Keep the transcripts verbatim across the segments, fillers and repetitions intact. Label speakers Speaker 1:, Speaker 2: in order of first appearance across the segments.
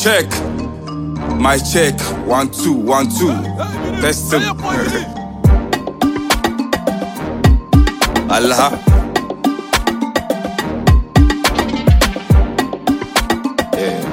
Speaker 1: Check. My check. One, two, one, two. Test him. Allah. Yeah.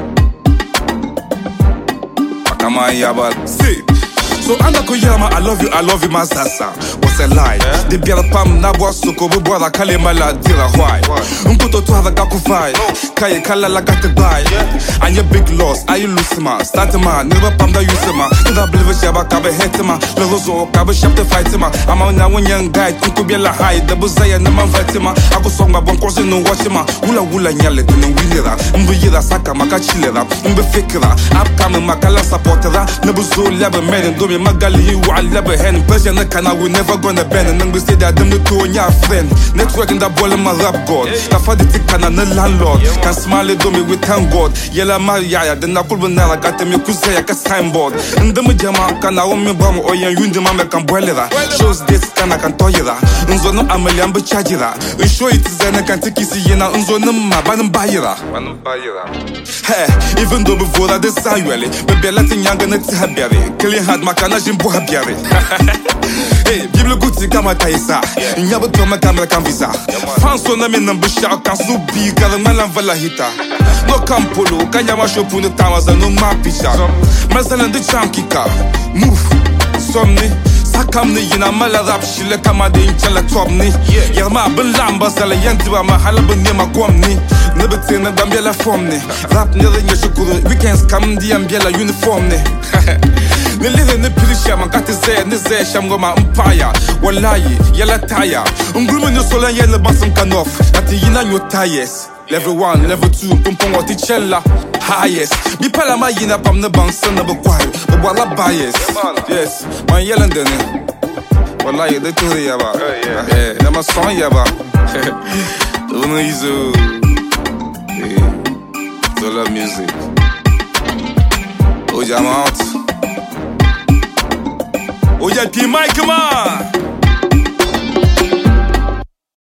Speaker 1: Pakama yabal. See. So anda koyama, I love you, I love you, masasa. What's a lie? The biara pam na boa soko bo boa kale mala dira why? Unkuto to have a kakufai. Kaye kala la gate buy. And your big loss, are you losing ma? Start ma, never pam da use ma. Never believe shaba kabe hate ma. Lozo kabe shop to fight ma. I'm on now one young guy, kuku be la high. The buzaya na man fight ma. I go song ma bon course no watch ma. Ula ula nyale to no wilira. Mbu yira saka maka chilera. Mbu fikira. Upcoming makala supportera. Nebuzo lebe made do Magali, you are never hen. Person that can I will never gonna bend. And then we say that them the two on your friend. Networking that ball in my rap god. That for the tick can a landlord. Can smile it do me with thank God. Yella Maria, then I could never got them you could say I can signboard. And the Majama can I want me bomb or young Yundi Mama can boil it. Shows this can I can tell you that. Unzo no Amelian but charge it. We show it is then I can take it in a unzo no ma ban buy it. Hey, even though before that the Sayueli, but be letting young and it's happy. Killing hard my Jimbo Habiari. Hey, people good to come at Taisa. In Yabutoma camera can visa. Fans on them in the bush out can so big, Galamalan Valahita. No Campolo, Kanyama shop on the towers and no mapisha. Mazalan the charm kicker. Move, somni. Sakamni, Yina Malarap, Shilla Kamadi in Chala Tomni. Yama Belamba Salayantua, Mahalabani Makwamni. Nebetin and Dambella Formni. Rap near the Yashukuru, weekends come the Ambiela uniformni. The living the Pilisham, and got to say, and this is Shamgoma Empire. Wallahi, Yella Taya. Ungruman no sola yellow basum can off. At the Yina your tires. Level one, level two, Pumpong Waticella. Highest. Be Palama Yina Pam the Bang, son of a choir. But Walla bias. Yes, my yellow then. Wallahi, the Tory Yaba. Eh, Nama song Yaba. Unizu. Zola music. Oh, jam out. Oh, yeah, P. Mike, come on!